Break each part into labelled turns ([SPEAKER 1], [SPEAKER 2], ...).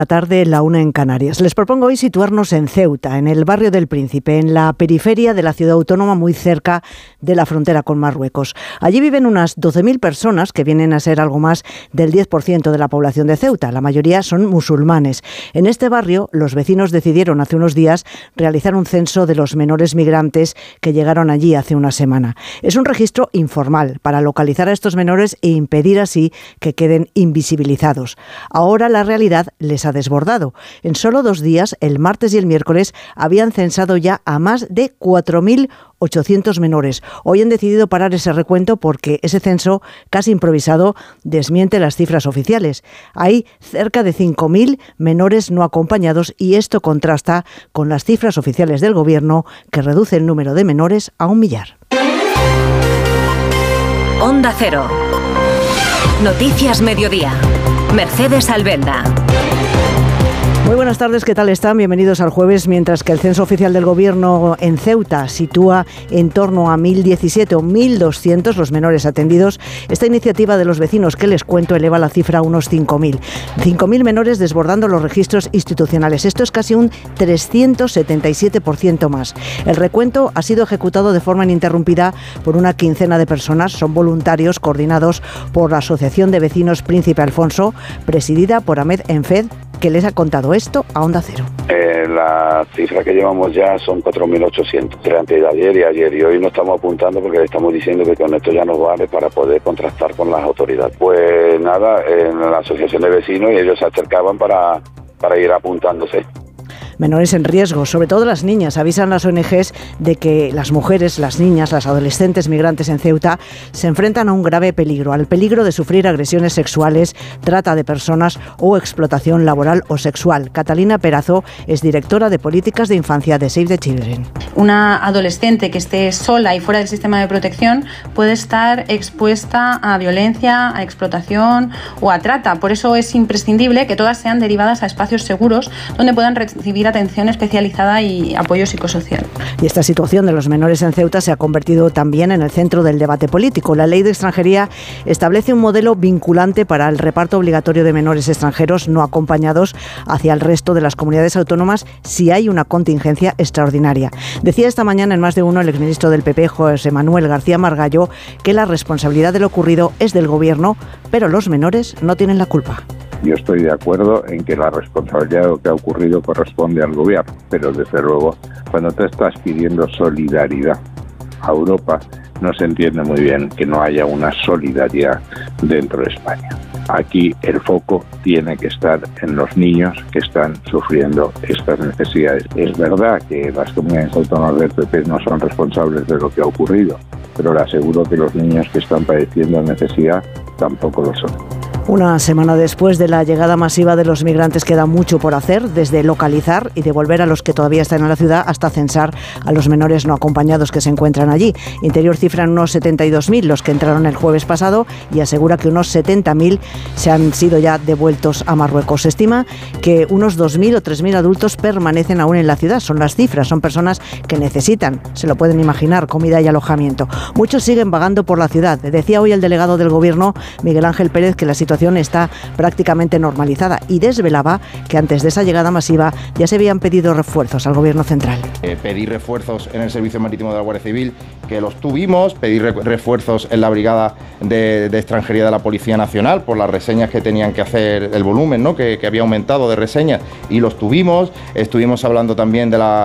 [SPEAKER 1] La tarde, la 1 en Canarias. Les propongo hoy situarnos en Ceuta, en el barrio del Príncipe, en la periferia de la ciudad autónoma, muy cerca de la frontera con Marruecos. Allí viven unas 12.000 personas, que vienen a ser algo más del 10% de la población de Ceuta. La mayoría son musulmanes. En este barrio, los vecinos decidieron hace unos días realizar un censo de los menores migrantes que llegaron allí hace una semana. Es un registro informal para localizar a estos menores e impedir así que queden invisibilizados. Ahora la realidad les ha desbordado. En solo 2 días, el martes y el miércoles, habían censado ya a más de 4.800 menores. Hoy han decidido parar ese recuento porque ese censo, casi improvisado, desmiente las cifras oficiales. Hay cerca de 5.000 menores no acompañados y esto contrasta con las cifras oficiales del Gobierno, que reduce el número de menores a 1.000.000.
[SPEAKER 2] Onda Cero. Noticias Mediodía. Mercedes Albenda.
[SPEAKER 1] Muy buenas tardes, ¿qué tal están? Bienvenidos al jueves. Mientras que el censo oficial del Gobierno en Ceuta sitúa en torno a 1.017 o 1.200 los menores atendidos, esta iniciativa de los vecinos que les cuento eleva la cifra a unos 5.000. 5.000 menores desbordando los registros institucionales. Esto es casi un 377% más. El recuento ha sido ejecutado de forma ininterrumpida por una quincena de personas. Son voluntarios coordinados por la Asociación de Vecinos Príncipe Alfonso, presidida por Ahmed Enfed, que les ha contado esto a Onda Cero.
[SPEAKER 3] La cifra que llevamos ya son 4.800 entre ayer y ayer, y hoy no estamos apuntando porque le estamos diciendo que con esto ya nos vale para poder contrastar con las autoridades. Pues nada, en la asociación de vecinos, y ellos se acercaban para ir apuntándose.
[SPEAKER 1] Menores en riesgo, sobre todo las niñas. Avisan las ONGs de que las mujeres, las niñas, las adolescentes migrantes en Ceuta se enfrentan a un grave peligro, al peligro de sufrir agresiones sexuales, trata de personas o explotación laboral o sexual. Catalina Perazo es directora de políticas de infancia de Save the Children.
[SPEAKER 4] Una adolescente que esté sola y fuera del sistema de protección puede estar expuesta a violencia, a explotación o a trata. Por eso es imprescindible que todas sean derivadas a espacios seguros donde puedan recibir atención especializada y apoyo psicosocial.
[SPEAKER 1] Y esta situación de los menores en Ceuta se ha convertido también en el centro del debate político. La Ley de Extranjería establece un modelo vinculante para el reparto obligatorio de menores extranjeros no acompañados hacia el resto de las comunidades autónomas si hay una contingencia extraordinaria. Decía esta mañana en Más de Uno el exministro del PP, José Manuel García Margallo, que la responsabilidad de lo ocurrido es del Gobierno, pero los menores no tienen la culpa.
[SPEAKER 5] Yo estoy de acuerdo en que la responsabilidad de lo que ha ocurrido corresponde al gobierno, pero desde luego, cuando te estás pidiendo solidaridad a Europa, no se entiende muy bien que no haya una solidaridad dentro de España. Aquí el foco tiene que estar en los niños que están sufriendo estas necesidades. Es verdad que las comunidades autónomas del PP no son responsables de lo que ha ocurrido, pero le aseguro que los niños que están padeciendo necesidad tampoco lo son.
[SPEAKER 1] Una semana después de la llegada masiva de los migrantes queda mucho por hacer, desde localizar y devolver a los que todavía están en la ciudad hasta censar a los menores no acompañados que se encuentran allí. Interior cifra en unos 72.000 los que entraron el jueves pasado y asegura que unos 70.000 se han sido ya devueltos a Marruecos. Se estima que unos 2.000 o 3.000 adultos permanecen aún en la ciudad. Son las cifras, son personas que necesitan, se lo pueden imaginar, comida y alojamiento. Muchos siguen vagando por la ciudad. Decía hoy el delegado del Gobierno, Miguel Ángel Pérez, que la situación está prácticamente normalizada y desvelaba que antes de esa llegada masiva ya se habían pedido refuerzos al Gobierno central.
[SPEAKER 6] Pedir refuerzos en el Servicio Marítimo de la Guardia Civil, que los tuvimos, pedir refuerzos en la Brigada de Extranjería de la Policía Nacional por las reseñas que tenían que hacer, el volumen, ¿no?, que había aumentado de reseñas, y los tuvimos. Estuvimos hablando también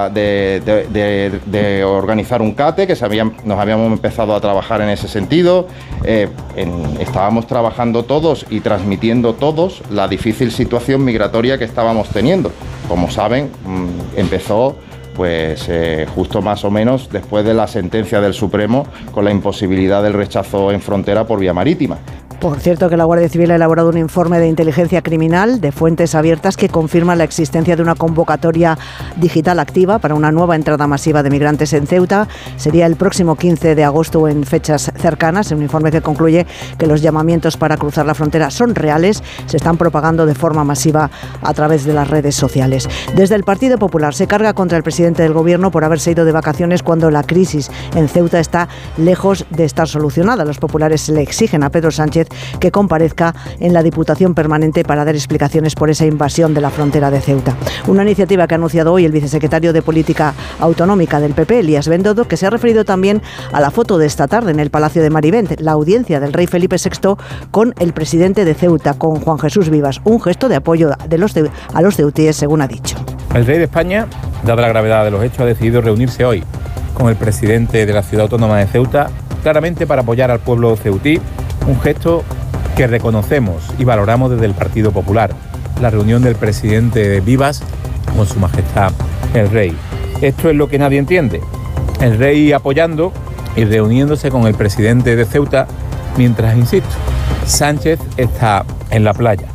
[SPEAKER 6] de organizar un CATE, que nos habíamos empezado a trabajar en ese sentido. Estábamos trabajando todos y transmitiendo todos la difícil situación migratoria que estábamos teniendo. Como saben, empezó justo más o menos después de la sentencia del Supremo con la imposibilidad del rechazo en frontera por vía marítima.
[SPEAKER 1] Por cierto, que la Guardia Civil ha elaborado un informe de inteligencia criminal de fuentes abiertas que confirma la existencia de una convocatoria digital activa para una nueva entrada masiva de migrantes en Ceuta. Sería el próximo 15 de agosto o en fechas cercanas. Un informe que concluye que los llamamientos para cruzar la frontera son reales, se están propagando de forma masiva a través de las redes sociales. Desde el Partido Popular se carga contra el presidente presidente del Gobierno por haberse ido de vacaciones cuando la crisis en Ceuta está lejos de estar solucionada. Los populares le exigen a Pedro Sánchez que comparezca en la Diputación Permanente para dar explicaciones por esa invasión de la frontera de Ceuta. Una iniciativa que ha anunciado hoy el vicesecretario de Política Autonómica del PP, Elías Bendodo, que se ha referido también a la foto de esta tarde en el Palacio de Marivent, la audiencia del rey Felipe VI con el presidente de Ceuta, con Juan Jesús Vivas, un gesto de apoyo a los ceutíes, según ha dicho.
[SPEAKER 7] El rey de España, dada la gravedad de los hechos, ha decidido reunirse hoy con el presidente de la ciudad autónoma de Ceuta, claramente para apoyar al pueblo ceutí, un gesto que reconocemos y valoramos desde el Partido Popular, la reunión del presidente Vivas con su majestad el rey. Esto es lo que nadie entiende, el rey apoyando y reuniéndose con el presidente de Ceuta, mientras, insisto, Sánchez está en la playa.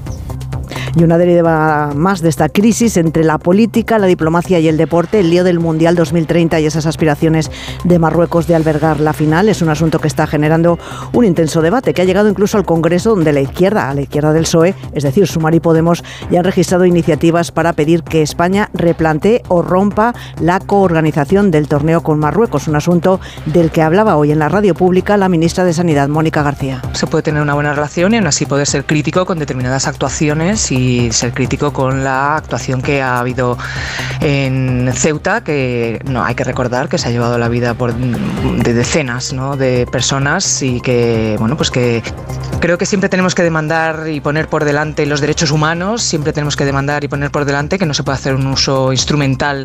[SPEAKER 1] Y una deriva más de esta crisis entre la política, la diplomacia y el deporte, el lío del Mundial 2030 y esas aspiraciones de Marruecos de albergar la final, es un asunto que está generando un intenso debate que ha llegado incluso al Congreso, donde a la izquierda del PSOE, es decir, Sumar y Podemos, ya han registrado iniciativas para pedir que España replantee o rompa la coorganización del torneo con Marruecos, un asunto del que hablaba hoy en la radio pública la ministra de Sanidad, Mónica García.
[SPEAKER 8] Se puede tener una buena relación y aún así poder ser crítico con determinadas actuaciones y ser crítico con la actuación que ha habido en Ceuta, que no hay que recordar que se ha llevado la vida de decenas, ¿no?, de personas, y que que creo que siempre tenemos que demandar y poner por delante los derechos humanos, siempre tenemos que demandar y poner por delante que no se puede hacer un uso instrumental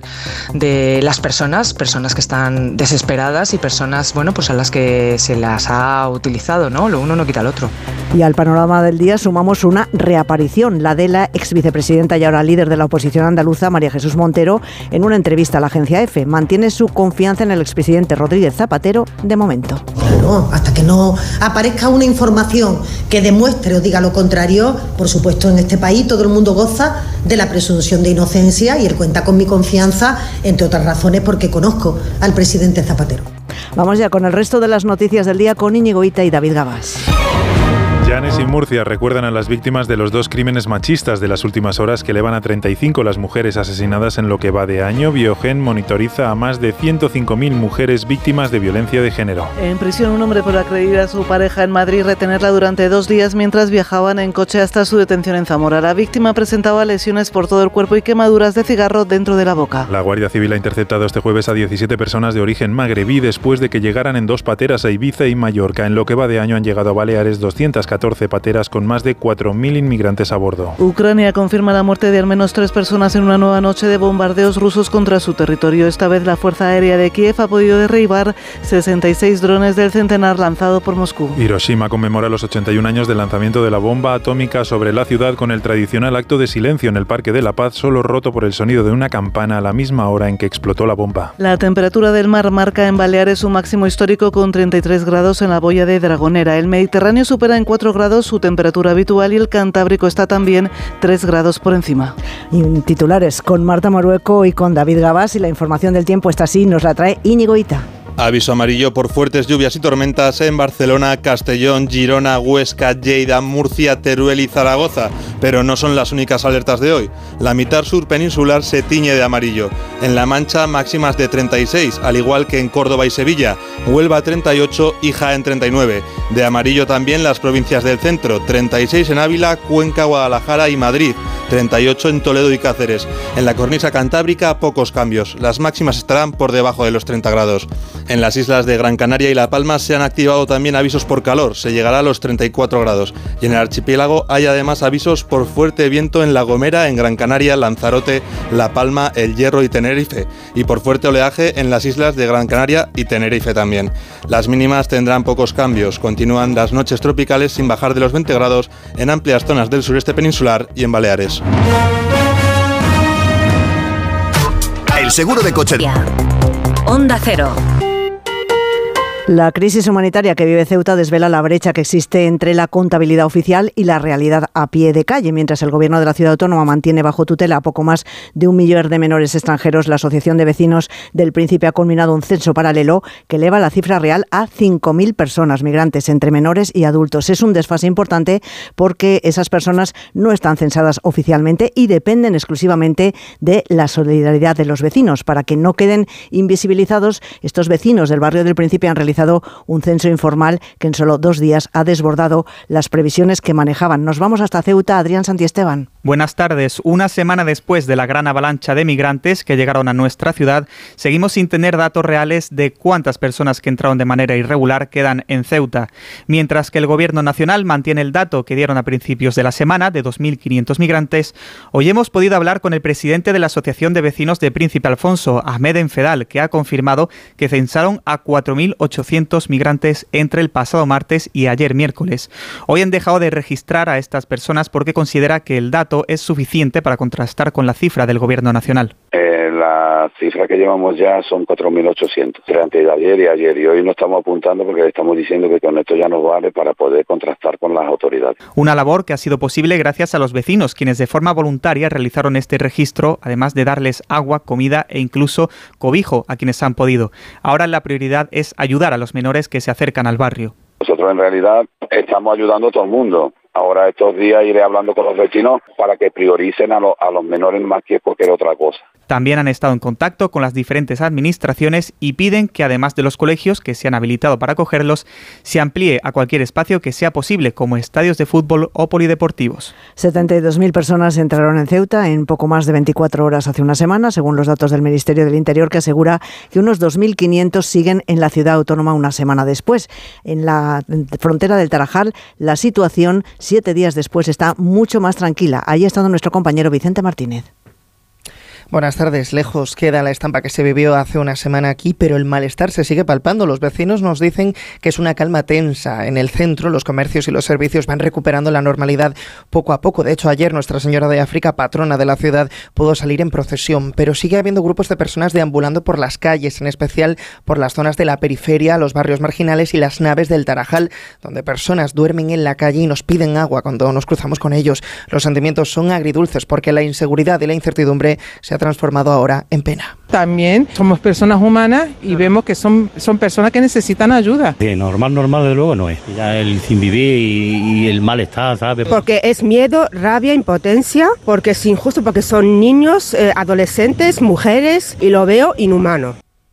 [SPEAKER 8] de las personas que están desesperadas y personas a las que se las ha utilizado, ¿no? Lo uno no quita el otro.
[SPEAKER 1] Y al panorama del día sumamos una reaparición, la de la exvicepresidenta y ahora líder de la oposición andaluza, María Jesús Montero, en una entrevista a la agencia EFE. Mantiene su confianza en el expresidente Rodríguez Zapatero de momento.
[SPEAKER 9] Claro, hasta que no aparezca una información que demuestre o diga lo contrario, por supuesto en este país todo el mundo goza de la presunción de inocencia y él cuenta con mi confianza, entre otras razones porque conozco al presidente Zapatero.
[SPEAKER 1] Vamos ya con el resto de las noticias del día con Íñigo Hita y David Gabás.
[SPEAKER 10] Llanes y Murcia recuerdan a las víctimas de los dos crímenes machistas de las últimas horas que elevan a 35 las mujeres asesinadas en lo que va de año. Biogen monitoriza a más de 105.000 mujeres víctimas de violencia de género.
[SPEAKER 11] En prisión un hombre por agredir a su pareja en Madrid y retenerla durante 2 días mientras viajaban en coche hasta su detención en Zamora. La víctima presentaba lesiones por todo el cuerpo y quemaduras de cigarro dentro de la boca.
[SPEAKER 10] La Guardia Civil ha interceptado este jueves a 17 personas de origen magrebí después de que llegaran en 2 pateras a Ibiza y Mallorca. En lo que va de año han llegado a Baleares 214 pateras con más de 4.000 inmigrantes a bordo.
[SPEAKER 11] Ucrania confirma la muerte de al menos 3 personas en una nueva noche de bombardeos rusos contra su territorio. Esta vez la Fuerza Aérea de Kiev ha podido derribar 66 drones del centenar lanzado por Moscú.
[SPEAKER 10] Hiroshima conmemora los 81 años del lanzamiento de la bomba atómica sobre la ciudad con el tradicional acto de silencio en el Parque de la Paz, solo roto por el sonido de una campana a la misma hora en que explotó la bomba.
[SPEAKER 11] La temperatura del mar marca en Baleares un máximo histórico con 33 grados en la boya de Dragonera. El Mediterráneo supera en 4 grados su temperatura habitual y el Cantábrico está también 3 grados por encima.
[SPEAKER 1] Y titulares con Marta Morueco y con David Gabás, y la información del tiempo está así, nos la trae Íñigo Hita.
[SPEAKER 12] Aviso amarillo por fuertes lluvias y tormentas en Barcelona, Castellón, Girona, Huesca, Lleida, Murcia, Teruel y Zaragoza. Pero no son las únicas alertas de hoy. La mitad sur peninsular se tiñe de amarillo. En La Mancha, máximas de 36, al igual que en Córdoba y Sevilla. Huelva 38 y Jaén 39. De amarillo también las provincias del centro, 36 en Ávila, Cuenca, Guadalajara y Madrid. 38 en Toledo y Cáceres. En la cornisa cantábrica, pocos cambios. Las máximas estarán por debajo de los 30 grados. En las islas de Gran Canaria y La Palma se han activado también avisos por calor, se llegará a los 34 grados. Y en el archipiélago hay además avisos por fuerte viento en La Gomera, en Gran Canaria, Lanzarote, La Palma, El Hierro y Tenerife. Y por fuerte oleaje en las islas de Gran Canaria y Tenerife también. Las mínimas tendrán pocos cambios. Continúan las noches tropicales sin bajar de los 20 grados en amplias zonas del sureste peninsular y en Baleares.
[SPEAKER 13] El seguro de coche.
[SPEAKER 2] Onda Cero.
[SPEAKER 1] La crisis humanitaria que vive Ceuta desvela la brecha que existe entre la contabilidad oficial y la realidad a pie de calle. Mientras el gobierno de la ciudad autónoma mantiene bajo tutela a poco más de 1 millón de menores extranjeros, la Asociación de Vecinos del Príncipe ha culminado un censo paralelo que eleva la cifra real a 5.000 personas migrantes entre menores y adultos. Es un desfase importante porque esas personas no están censadas oficialmente y dependen exclusivamente de la solidaridad de los vecinos. Para que no queden invisibilizados, estos vecinos del barrio del Príncipe han realizado un censo informal que en solo 2 días ha desbordado las previsiones que manejaban. Nos vamos hasta Ceuta. Adrián Santiesteban.
[SPEAKER 13] Buenas tardes. Una semana después de la gran avalancha de migrantes que llegaron a nuestra ciudad, seguimos sin tener datos reales de cuántas personas que entraron de manera irregular quedan en Ceuta. Mientras que el Gobierno Nacional mantiene el dato que dieron a principios de la semana de 2.500 migrantes, hoy hemos podido hablar con el presidente de la Asociación de Vecinos de Príncipe Alfonso, Ahmed Enfedal, que ha confirmado que censaron a 4.800 migrantes entre el pasado martes y ayer miércoles. Hoy han dejado de registrar a estas personas porque considera que el dato es suficiente para contrastar con la cifra del Gobierno Nacional.
[SPEAKER 3] La cifra que llevamos ya son 4.800, antes de ayer y hoy no estamos apuntando porque le estamos diciendo que con esto ya nos vale para poder contrastar con las autoridades.
[SPEAKER 13] Una labor que ha sido posible gracias a los vecinos, quienes de forma voluntaria realizaron este registro, además de darles agua, comida e incluso cobijo a quienes han podido. Ahora la prioridad es ayudar a los menores que se acercan al barrio.
[SPEAKER 3] Nosotros en realidad estamos ayudando a todo el mundo. Ahora estos días iré hablando con los vecinos para que prioricen a los menores más que cualquier otra cosa.
[SPEAKER 13] También han estado en contacto con las diferentes administraciones y piden que además de los colegios que se han habilitado para acogerlos, se amplíe a cualquier espacio que sea posible, como estadios de fútbol o polideportivos.
[SPEAKER 1] 72.000 personas entraron en Ceuta en poco más de 24 horas hace una semana, según los datos del Ministerio del Interior, que asegura que unos 2.500 siguen en la ciudad autónoma una semana después. En la frontera del Tarajal, la situación 7 días después está mucho más tranquila. Ahí ha estado nuestro compañero Vicente Martínez.
[SPEAKER 14] Buenas tardes. Lejos queda la estampa que se vivió hace una semana aquí, pero el malestar se sigue palpando. Los vecinos nos dicen que es una calma tensa. En el centro, los comercios y los servicios van recuperando la normalidad poco a poco. De hecho, ayer Nuestra Señora de África, patrona de la ciudad, pudo salir en procesión, pero sigue habiendo grupos de personas deambulando por las calles, en especial por las zonas de la periferia, los barrios marginales y las naves del Tarajal, donde personas duermen en la calle y nos piden agua cuando nos cruzamos con ellos. Los sentimientos son agridulces porque la inseguridad y la incertidumbre se ha transformado ahora en pena.
[SPEAKER 15] También somos personas humanas y vemos que son personas que necesitan ayuda.
[SPEAKER 16] Normal desde luego no es. Ya el sin vivir y el malestar, ¿sabes?
[SPEAKER 17] Porque es miedo, rabia, impotencia, porque es injusto, porque son niños, adolescentes, mujeres, y lo veo inhumano.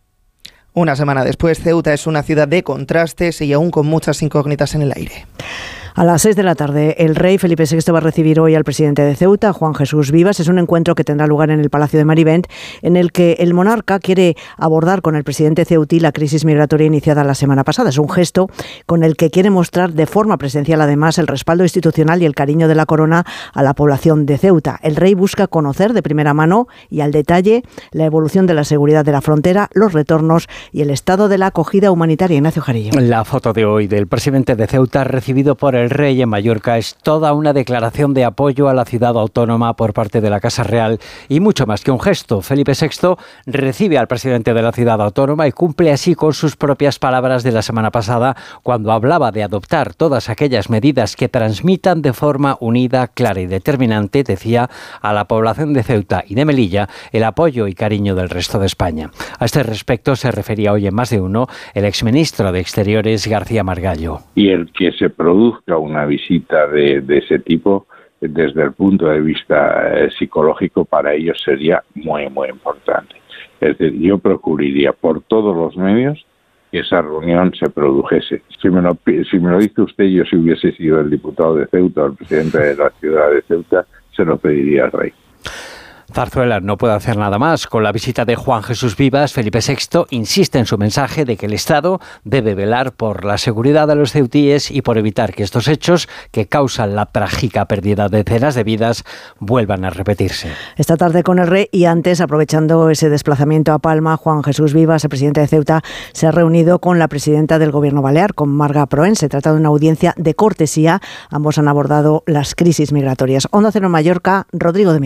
[SPEAKER 14] Una semana después, Ceuta es una ciudad de contrastes y aún con muchas incógnitas en el aire.
[SPEAKER 1] A las 6 de la tarde, el rey Felipe VI va a recibir hoy al presidente de Ceuta, Juan Jesús Vivas. Es un encuentro que tendrá lugar en el Palacio de Marivent, en el que el monarca quiere abordar con el presidente ceutí la crisis migratoria iniciada la semana pasada. Es un gesto con el que quiere mostrar de forma presencial, además, el respaldo institucional y el cariño de la corona a la población de Ceuta. El rey busca conocer de primera mano y al detalle la evolución de la seguridad de la frontera, los retornos y el estado de la acogida humanitaria. Ignacio Jarillo.
[SPEAKER 18] La foto de hoy del presidente de Ceuta, recibido por el rey en Mallorca, es toda una declaración de apoyo a la ciudad autónoma por parte de la Casa Real y mucho más que un gesto. Felipe VI recibe al presidente de la ciudad autónoma y cumple así con sus propias palabras de la semana pasada, cuando hablaba de adoptar todas aquellas medidas que transmitan de forma unida, clara y determinante, decía, a la población de Ceuta y de Melilla el apoyo y cariño del resto de España. A este respecto se refería hoy en Más de Uno el exministro de Exteriores, García Margallo.
[SPEAKER 5] Y el que se produzca una visita de ese tipo, desde el punto de vista psicológico, para ellos sería muy, muy importante. Es decir, yo procuraría por todos los medios que esa reunión se produjese. Si me lo dice usted, yo si hubiese sido el diputado de Ceuta o el presidente de la ciudad de Ceuta, se lo pediría al rey.
[SPEAKER 18] Zarzuela no puede hacer nada más. Con la visita de Juan Jesús Vivas, Felipe VI insiste en su mensaje de que el Estado debe velar por la seguridad de los ceutíes y por evitar que estos hechos, que causan la trágica pérdida de decenas de vidas, vuelvan a repetirse.
[SPEAKER 1] Esta tarde con el rey y antes, aprovechando ese desplazamiento a Palma, Juan Jesús Vivas, el presidente de Ceuta, se ha reunido con la presidenta del Gobierno balear, con Marga Proen. Se trata de una audiencia de cortesía. Ambos han abordado las crisis migratorias. Onda Cero Mallorca, Rodrigo de Miguel.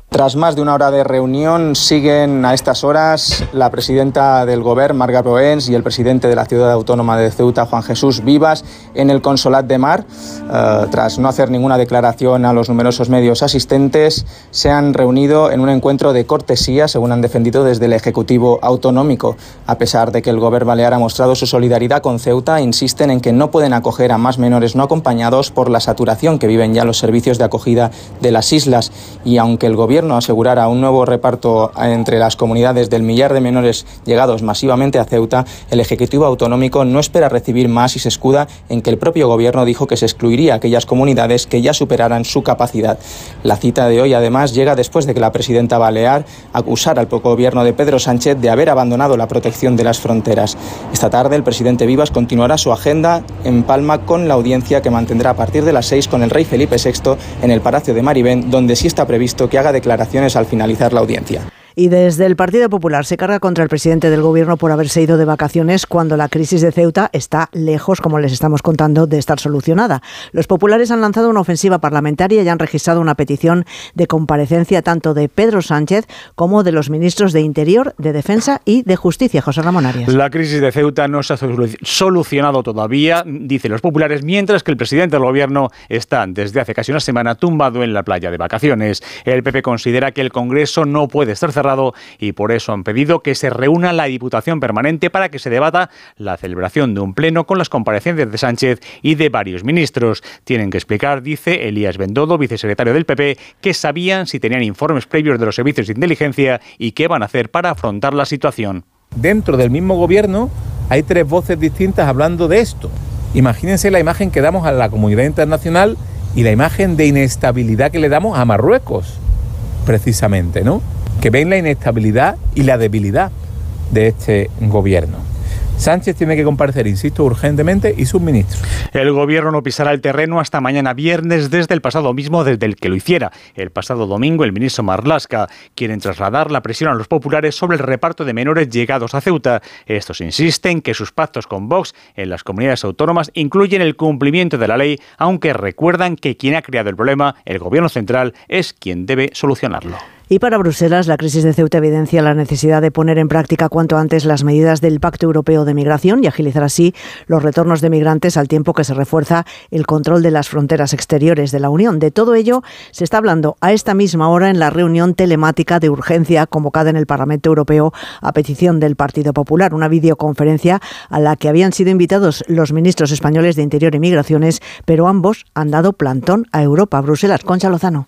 [SPEAKER 19] Tras más de una hora de reunión, siguen a estas horas la presidenta del Govern, Marga Proens, y el presidente de la ciudad autónoma de Ceuta, Juan Jesús Vivas, en el Consolat de Mar. Tras no hacer ninguna declaración a los numerosos medios asistentes, se han reunido en un encuentro de cortesía, según han defendido desde el Ejecutivo Autonómico. A pesar de que el Govern balear ha mostrado su solidaridad con Ceuta, insisten en que no pueden acoger a más menores no acompañados por la saturación que viven ya los servicios de acogida de las islas. Y aunque el Gobierno asegurara un nuevo reparto entre las comunidades del millar de menores llegados masivamente a Ceuta, el Ejecutivo Autonómico no espera recibir más y se escuda en que el propio Gobierno dijo que se excluiría a aquellas comunidades que ya superaran su capacidad. La cita de hoy, además, llega después de que la presidenta balear acusara al Gobierno de Pedro Sánchez de haber abandonado la protección de las fronteras. Esta tarde, el presidente Vivas continuará su agenda en Palma con la audiencia que mantendrá a partir de las 6 con el rey Felipe VI en el Palacio de Marivén, donde sí está previsto que haga declaraciones al finalizar la audiencia.
[SPEAKER 1] Y desde el Partido Popular se carga contra el presidente del Gobierno por haberse ido de vacaciones cuando la crisis de Ceuta está lejos, como les estamos contando, de estar solucionada. Los populares han lanzado una ofensiva parlamentaria y han registrado una petición de comparecencia tanto de Pedro Sánchez como de los ministros de Interior, de Defensa y de Justicia. José Ramón Arias.
[SPEAKER 20] La crisis de Ceuta no se ha solucionado todavía, dicen los populares, mientras que el presidente del Gobierno está desde hace casi una semana tumbado en la playa de vacaciones. El PP considera que el Congreso no puede estar cerrado y por eso han pedido que se reúna la Diputación Permanente para que se debata la celebración de un pleno con las comparecencias de Sánchez y de varios ministros. Tienen que explicar, dice Elías Bendodo, vicesecretario del PP, que sabían si tenían informes previos de los servicios de inteligencia y qué van a hacer para afrontar la situación.
[SPEAKER 7] Dentro del mismo gobierno hay 3 voces distintas hablando de esto. Imagínense la imagen que damos a la comunidad internacional y la imagen de inestabilidad que le damos a Marruecos, precisamente, ¿no? Que ven la inestabilidad y la debilidad de este gobierno. Sánchez tiene que comparecer, insisto, urgentemente, y sus ministros.
[SPEAKER 20] El Gobierno no pisará el terreno hasta mañana viernes desde el pasado mismo desde el que lo hiciera. El pasado domingo el ministro Marlaska quieren trasladar la presión a los populares sobre el reparto de menores llegados a Ceuta. Estos insisten que sus pactos con Vox en las comunidades autónomas incluyen el cumplimiento de la ley, aunque recuerdan que quien ha creado el problema, el Gobierno central, es quien debe solucionarlo.
[SPEAKER 1] Y para Bruselas, la crisis de Ceuta evidencia la necesidad de poner en práctica cuanto antes las medidas del Pacto Europeo de Migración y agilizar así los retornos de migrantes al tiempo que se refuerza el control de las fronteras exteriores de la Unión. De todo ello se está hablando a esta misma hora en la reunión telemática de urgencia convocada en el Parlamento Europeo a petición del Partido Popular, una videoconferencia a la que habían sido invitados los ministros españoles de Interior y Migraciones, pero ambos han dado plantón a Europa. Bruselas, Concha Lozano.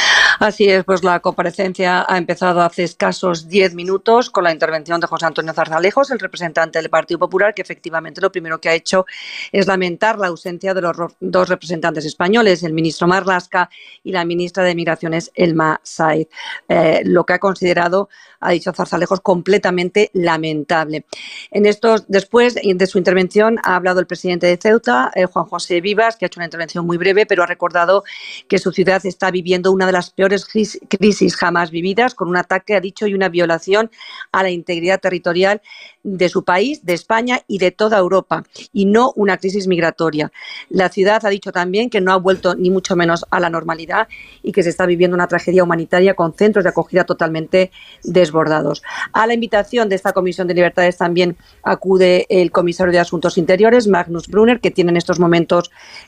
[SPEAKER 21] Así es, pues la comparecencia ha empezado hace escasos 10 minutos con la intervención de José Antonio Zarzalejos, el representante del Partido Popular, que efectivamente lo primero que ha hecho es lamentar la ausencia de los 2 representantes españoles, el ministro Marlaska y la ministra de Migraciones, Elma Said. Lo que ha considerado, ha dicho Zarzalejos, completamente lamentable. Después de su intervención ha hablado el presidente de Ceuta, Juan José Vivas, que ha hecho una intervención muy breve, pero ha recordado que su ciudad está viviendo una de las peores crisis jamás vividas, con un ataque, ha dicho, y una violación a la integridad territorial de su país, de España y de toda Europa, y no una crisis migratoria. La ciudad ha dicho también que no ha vuelto ni mucho menos a la normalidad y que se está viviendo una tragedia humanitaria con centros de acogida totalmente desbordados. A la invitación de esta Comisión de Libertades también acude el comisario de Asuntos Interiores, Magnus Brunner, que tiene en estos momentos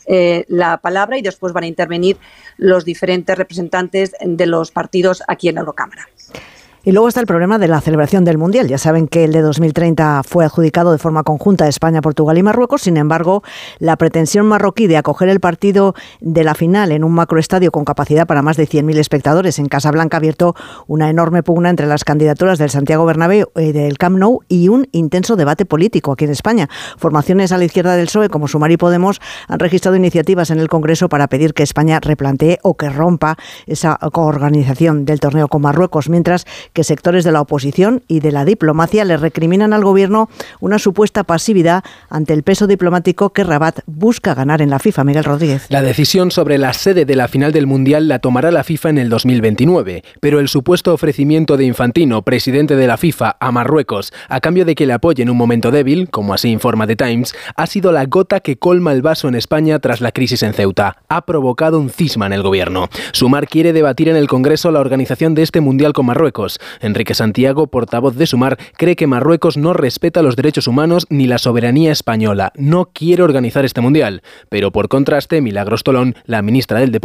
[SPEAKER 21] la palabra, y después van a intervenir los diferentes representantes de los partidos aquí en la Eurocámara.
[SPEAKER 1] Y luego está el problema de la celebración del Mundial. Ya saben que el de 2030 fue adjudicado de forma conjunta a España, Portugal y Marruecos. Sin embargo, la pretensión marroquí de acoger el partido de la final en un macroestadio con capacidad para más de 100.000 espectadores en Casablanca ha abierto una enorme pugna entre las candidaturas del Santiago Bernabéu y del Camp Nou y un intenso debate político aquí en España. Formaciones a la izquierda del PSOE como Sumar y Podemos han registrado iniciativas en el Congreso para pedir que España replantee o que rompa esa coorganización del torneo con Marruecos, mientras que sectores de la oposición y de la diplomacia le recriminan al gobierno una supuesta pasividad ante el peso diplomático que Rabat busca ganar en la FIFA. Miguel Rodríguez.
[SPEAKER 4] La decisión sobre la sede de la final del Mundial la tomará la FIFA en el 2029, pero el supuesto ofrecimiento de Infantino, presidente de la FIFA, a Marruecos, a cambio de que le apoye en un momento débil, como así informa The Times, ha sido la gota que colma el vaso en España tras la crisis en Ceuta. Ha provocado un cisma en el gobierno. Sumar quiere debatir en el Congreso la organización de este Mundial con Marruecos. Enrique Santiago, portavoz de Sumar, cree que Marruecos no respeta los derechos humanos ni la soberanía española. No quiere organizar este Mundial. Pero por contraste, Milagros Tolón, la ministra de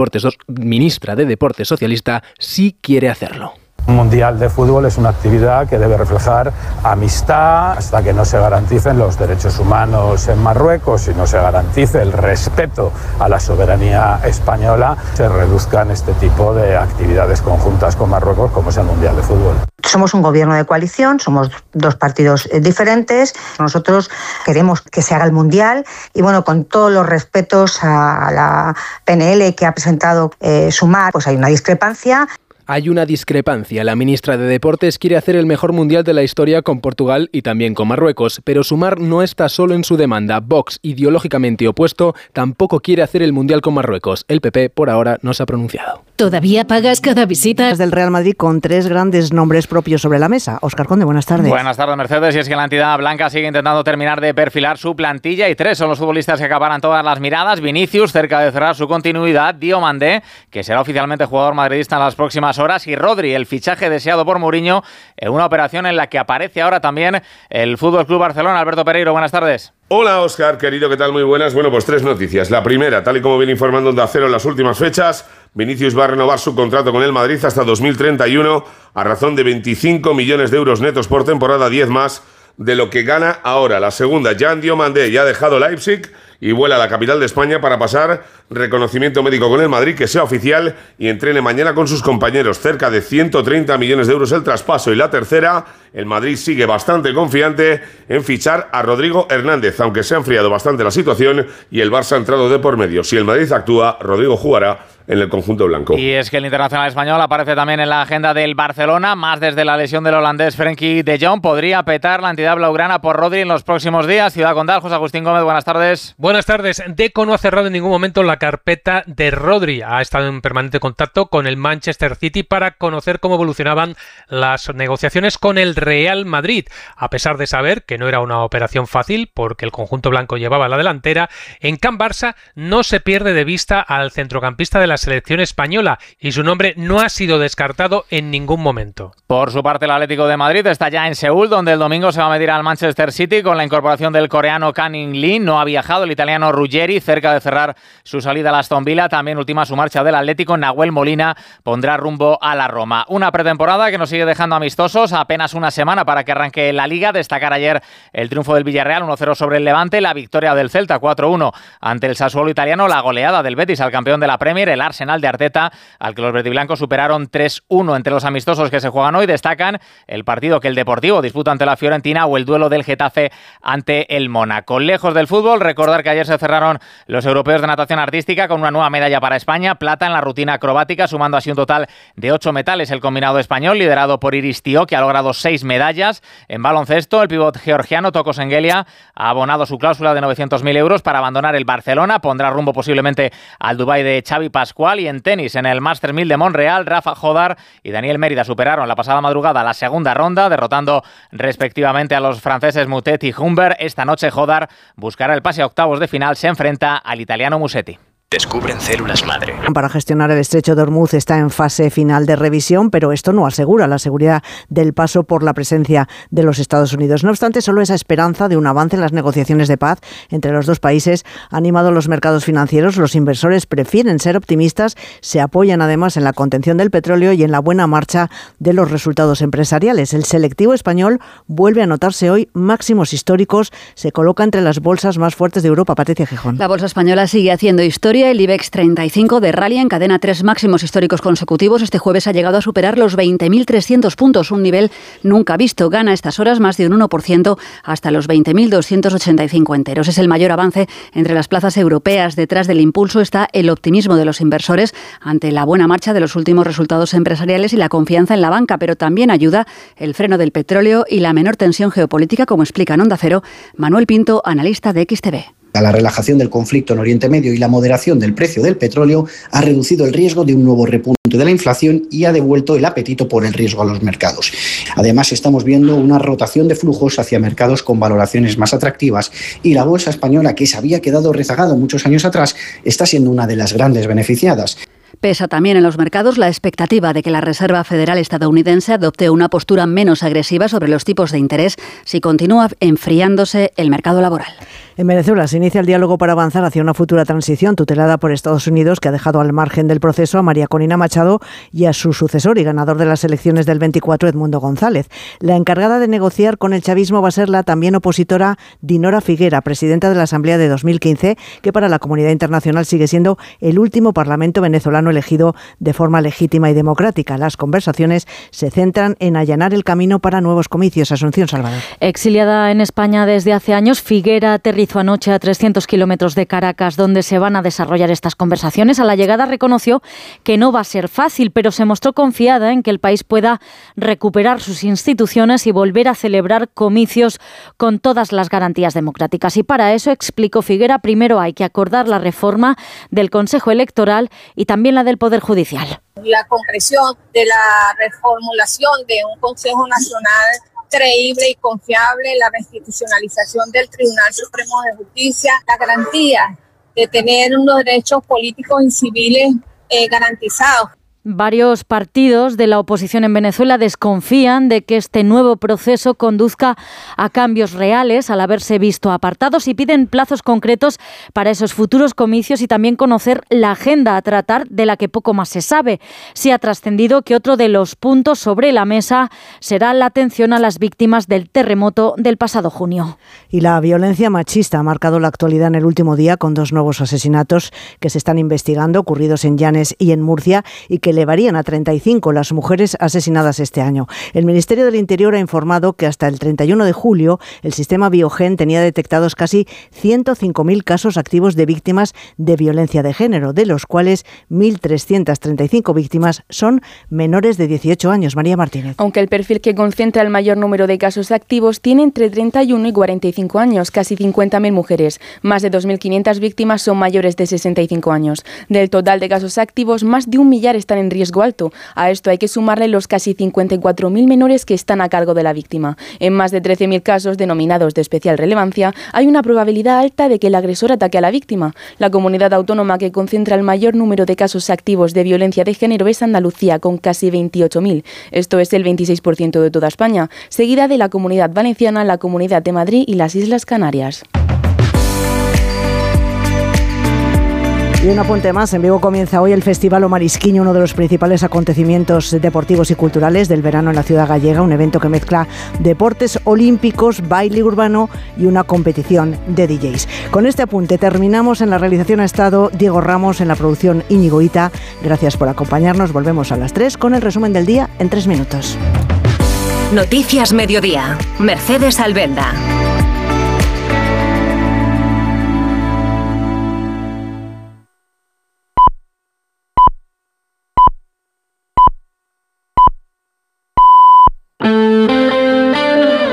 [SPEAKER 4] Deportes socialista, sí quiere hacerlo.
[SPEAKER 22] Un mundial de fútbol es una actividad que debe reflejar amistad hasta que no se garanticen los derechos humanos en Marruecos y no se garantice el respeto a la soberanía española, se reduzcan este tipo de actividades conjuntas con Marruecos como es el mundial de fútbol.
[SPEAKER 23] Somos un gobierno de coalición, somos dos partidos diferentes. Nosotros queremos que se haga el mundial y bueno, con todos los respetos a la PNL que ha presentado Sumar, pues hay una discrepancia.
[SPEAKER 4] Hay una discrepancia. La ministra de Deportes quiere hacer el mejor mundial de la historia con Portugal y también con Marruecos, pero Sumar no está solo en su demanda. Vox, ideológicamente opuesto, tampoco quiere hacer el mundial con Marruecos. El PP, por ahora, no se ha pronunciado.
[SPEAKER 1] ¿Todavía pagas cada visita? Del Real Madrid con 3 grandes nombres propios sobre la mesa. Óscar Conde, buenas tardes.
[SPEAKER 24] Buenas tardes, Mercedes. Y es que la entidad blanca sigue intentando terminar de perfilar su plantilla y 3 son los futbolistas que acaparan todas las miradas. Vinicius, cerca de cerrar su continuidad. Diomandé, que será oficialmente jugador madridista en las próximas horas. Y Rodri, el fichaje deseado por Mourinho, en una operación en la que aparece ahora también el Fútbol Club Barcelona. Alberto Pereiro, buenas tardes.
[SPEAKER 25] Hola, Óscar, querido, ¿qué tal? Muy buenas. Bueno, pues 3 noticias. La primera, tal y como viene informando Onda Cero en las últimas fechas, Vinicius va a renovar su contrato con el Madrid hasta 2031 a razón de 25 millones de euros netos por temporada, 10 más de lo que gana ahora. La segunda, Jan Diomandé ya ha dejado Leipzig y vuela a la capital de España para pasar reconocimiento médico con el Madrid, que sea oficial y entrene mañana con sus compañeros. Cerca de 130 millones de euros el traspaso. Y la tercera, el Madrid sigue bastante confiante en fichar a Rodrigo Hernández, aunque se ha enfriado bastante la situación y el Barça ha entrado de por medio. Si el Madrid actúa, Rodrigo jugará en el conjunto blanco.
[SPEAKER 24] Y es que el internacional español aparece también en la agenda del Barcelona, más desde la lesión del holandés Frenkie de Jong. Podría petar la entidad blaugrana por Rodri en los próximos días. Ciudad Condal, José Agustín Gómez, buenas tardes.
[SPEAKER 26] Buenas tardes. Deco no ha cerrado en ningún momento la carpeta de Rodri. Ha estado en permanente contacto con el Manchester City para conocer cómo evolucionaban las negociaciones con el Real Madrid. A pesar de saber que no era una operación fácil porque el conjunto blanco llevaba la delantera, en Can Barça no se pierde de vista al centrocampista de la selección española y su nombre no ha sido descartado en ningún momento.
[SPEAKER 24] Por su parte, el Atlético de Madrid está ya en Seúl, donde el domingo se va a medir al Manchester City con la incorporación del coreano Kang In-lee. No ha viajado el italiano Ruggeri, cerca de cerrar su salida a Aston Villa. También última su marcha del Atlético. Nahuel Molina pondrá rumbo a la Roma. Una pretemporada que nos sigue dejando amistosos. Apenas una semana para que arranque la Liga. Destacar ayer el triunfo del Villarreal 1-0 sobre el Levante, la victoria del Celta 4-1 ante el Sassuolo italiano, la goleada del Betis al campeón de la Premier, el Arsenal de Arteta, al que los verdiblancos superaron 3-1 entre los amistosos que se juegan hoy. Destacan el partido que el Deportivo disputa ante la Fiorentina o el duelo del Getafe ante el Mónaco. Lejos del fútbol, recordar que ayer se cerraron los europeos de natación artística con una nueva medalla para España, plata en la rutina acrobática, sumando así un total de 8 metales el combinado español, liderado por Iris Tío, que ha logrado 6 medallas. En baloncesto, el pívot georgiano Toko Sengelia ha abonado su cláusula de 900.000 euros para abandonar el Barcelona, pondrá rumbo posiblemente al Dubái de Xavi Pascual. Y en tenis, en el Masters 1000 de Montreal, Rafa Jodar y Daniel Mérida superaron la pasada madrugada la segunda ronda, derrotando respectivamente a los franceses Mutet y Humbert. Esta noche Jodar buscará el pase a octavos de final, se enfrenta al italiano Musetti.
[SPEAKER 27] Descubren células madre.
[SPEAKER 1] Para gestionar el estrecho de Hormuz está en fase final de revisión, pero esto no asegura la seguridad del paso por la presencia de los Estados Unidos. No obstante, solo esa esperanza de un avance en las negociaciones de paz entre los dos países ha animado los mercados financieros. Los inversores prefieren ser optimistas, se apoyan además en la contención del petróleo y en la buena marcha de los resultados empresariales. El selectivo español vuelve a anotarse hoy máximos históricos, se coloca entre las bolsas más fuertes de Europa. Patricia Gijón.
[SPEAKER 28] La bolsa española sigue haciendo historia
[SPEAKER 2] historia, el IBEX 35 de rally encadena 3 máximos históricos consecutivos. Este jueves ha llegado a superar los 20.300 puntos, un nivel nunca visto. Gana a estas horas más de un 1% hasta los 20.285 enteros. Es el mayor avance entre las plazas europeas. Detrás del impulso está el optimismo de los inversores ante la buena marcha de los últimos resultados empresariales y la confianza en la banca, pero también ayuda el freno del petróleo y la menor tensión geopolítica, como explica en Onda Cero Manuel Pinto, analista de XTV.
[SPEAKER 6] La relajación del conflicto en Oriente Medio y la moderación del precio del petróleo ha reducido el riesgo de un nuevo repunte de la inflación y ha devuelto el apetito por el riesgo a los mercados. Además, estamos viendo una rotación de flujos hacia mercados con valoraciones más atractivas y la bolsa española, que se había quedado rezagada muchos años atrás, está siendo una de las grandes beneficiadas.
[SPEAKER 2] Pesa también en los mercados la expectativa de que la Reserva Federal estadounidense adopte una postura menos agresiva sobre los tipos de interés si continúa enfriándose el mercado laboral.
[SPEAKER 1] En Venezuela se inicia el diálogo para avanzar hacia una futura transición tutelada por Estados Unidos, que ha dejado al margen del proceso a María Corina Machado y a su sucesor y ganador de las elecciones del 24, Edmundo González. La encargada de negociar con el chavismo va a ser la también opositora Dinora Figuera, presidenta de la Asamblea de 2015, que para la comunidad internacional sigue siendo el último parlamento venezolano elegido de forma legítima y democrática. Las conversaciones se centran en allanar el camino para nuevos comicios. Asunción Salvador.
[SPEAKER 8] Exiliada en España desde hace años, Figuera aterrizó anoche a 300 kilómetros de Caracas, donde se van a desarrollar estas conversaciones. A la llegada reconoció que no va a ser fácil, pero se mostró confiada en que el país pueda recuperar sus instituciones y volver a celebrar comicios con todas las garantías democráticas. Y para eso, explicó Figuera, primero hay que acordar la reforma del Consejo Electoral y también la del Poder Judicial.
[SPEAKER 9] La concreción de la reformulación de un Consejo Nacional creíble y confiable, la reinstitucionalización del Tribunal Supremo de Justicia, la garantía de tener unos derechos políticos y civiles garantizados.
[SPEAKER 8] Varios partidos de la oposición en Venezuela desconfían de que este nuevo proceso conduzca a cambios reales al haberse visto apartados y piden plazos concretos para esos futuros comicios y también conocer la agenda a tratar, de la que poco más se sabe. Se ha trascendido que otro de los puntos sobre la mesa será la atención a las víctimas del terremoto del pasado junio.
[SPEAKER 1] Y la violencia machista ha marcado la actualidad en el último día con 2 nuevos asesinatos que se están investigando, ocurridos en Llanes y en Murcia, y que elevarían a 35 las mujeres asesinadas este año. El Ministerio del Interior ha informado que hasta el 31 de julio el sistema Biogen tenía detectados casi 105.000 casos activos de víctimas de violencia de género, de los cuales 1.335 víctimas son menores de 18 años. María Martínez.
[SPEAKER 10] Aunque el perfil que concentra el mayor número de casos activos tiene entre 31 y 45 años, casi 50.000 mujeres. Más de 2.500 víctimas son mayores de 65 años. Del total de casos activos, más de 1 millar están en riesgo alto. A esto hay que sumarle los casi 54.000 menores que están a cargo de la víctima. En más de 13.000 casos denominados de especial relevancia, hay una probabilidad alta de que el agresor ataque a la víctima. La comunidad autónoma que concentra el mayor número de casos activos de violencia de género es Andalucía, con casi 28.000. Esto es el 26% de toda España, seguida de la Comunidad Valenciana, la Comunidad de Madrid y las Islas Canarias.
[SPEAKER 1] Y un apunte más, en Vigo comienza hoy el Festival O Marisquiño, uno de los principales acontecimientos deportivos y culturales del verano en la ciudad gallega, un evento que mezcla deportes olímpicos, baile urbano y una competición de DJs. Con este apunte terminamos. En la realización ha estado Diego Ramos, en la producción Íñigo Ita. Gracias por acompañarnos, volvemos a las 3 con el resumen del día en 3 minutos.
[SPEAKER 11] Noticias Mediodía, Mercedes Albelda.